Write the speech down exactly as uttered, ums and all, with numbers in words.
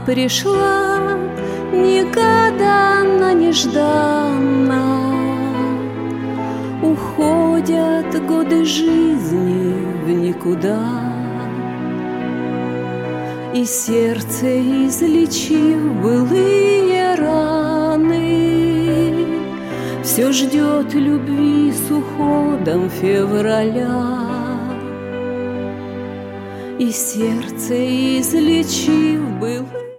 Пришла негаданно, нежданно, уходят годы жизни в никуда, и сердце, излечив былые раны, все ждет любви с уходом февраля. И сердце, излечив былые